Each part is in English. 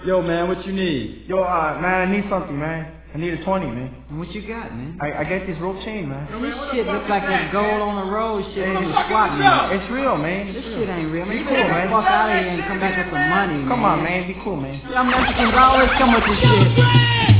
Yo, man, what you need? Yo, man, I need something, man. I need a 20, man. What you got, man? I got this rope chain, man. This shit looks like that gold on the road shit when you squat, man. It's real, man. This shit ain't real, man. Be You cool, better man. fuck out of here and come back with some money, man. Come on, man. Be cool, man. Y'all Mexicans always come with this shit.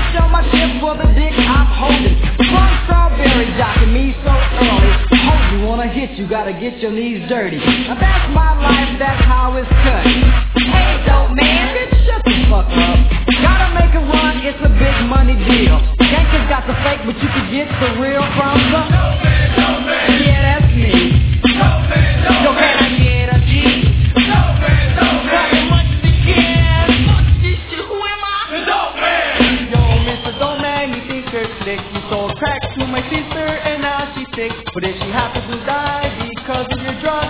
For the dick I'm holding. One strawberry jocking me so early. Hold you you gotta get your knees dirty. Now that's my life, that's how it's cut. Hey, dope man, bitch, shut the fuck up. Gotta make a run, it's a big money deal. Gangsters got the fake, but you can get the real from the dope man. Yeah, that's me. Dope man, yo, can I get a G? Dope man, how much to get? Fuck this shit, who am I? The dope man. Yo, Mr. Dope Man, you think you're slick. You sold crack to my sister and now she's sick. But if she happens to die because of your drugs,